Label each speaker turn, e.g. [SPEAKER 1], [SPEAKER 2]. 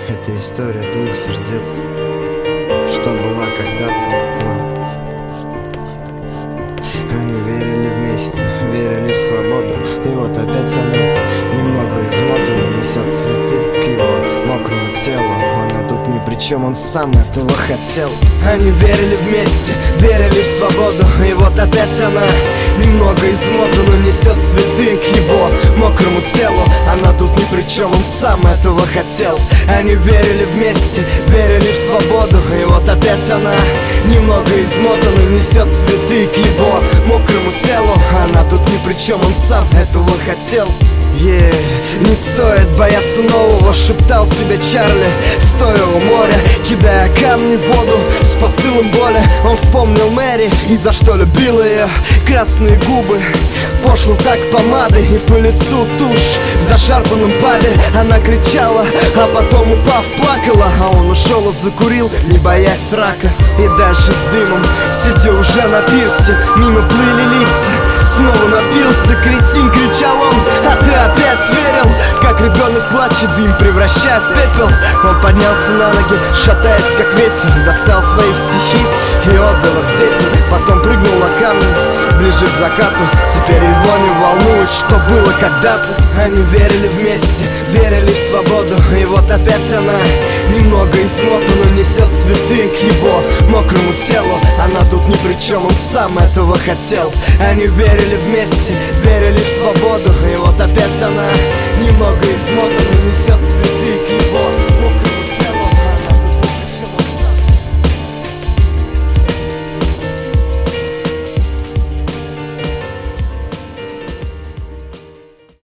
[SPEAKER 1] Это история двух сердец, что была когда-то. Они верили вместе, верили в свободу. И вот опять она, немного измотана, несет цветы к его мокрому телу. Она тут ни при чем, он сам этого хотел. Они верили вместе, верили в свободу. И вот опять она, немного измотана, несет цветы к его мокрому телу. Она тут ни при чем, он сам этого хотел. Они верили вместе, верили в свободу. И вот опять она, немного измотана, несет цветы к его мокрому телу. Она тут ни при чем, он сам этого хотел. Не стоит бояться нового, шептал себе Чарли, стоя у моря, кидая камни в воду с посылом боли. Он вспомнил Мэри и за что любил ее. Красные губы, пошло так помадой, и по лицу тушь в зашарпанном пабе. Она кричала, а потом упав плакала. А он ушел и закурил, не боясь рака. И дальше с дымом, сидя уже на пирсе, мимо плыли лица. Снова напился, кретин, кричал он, а ты опять верил. Как ребенок плачет, дым превращая в пепел. Он поднялся на ноги, шатаясь как ветер, достал свои стихи и отдал их детям. Потом прыгнул на камни, ближе к закату. Теперь его не волнует, что было когда-то. Они верили вместе, верили в свободу. И вот опять она, немного измотана, несет цветы к его мокрому телу. Она тут ни при чем, он сам этого хотел. Они верили вместе, верили в свободу. И вот опять она, немного измотана, несет цветы.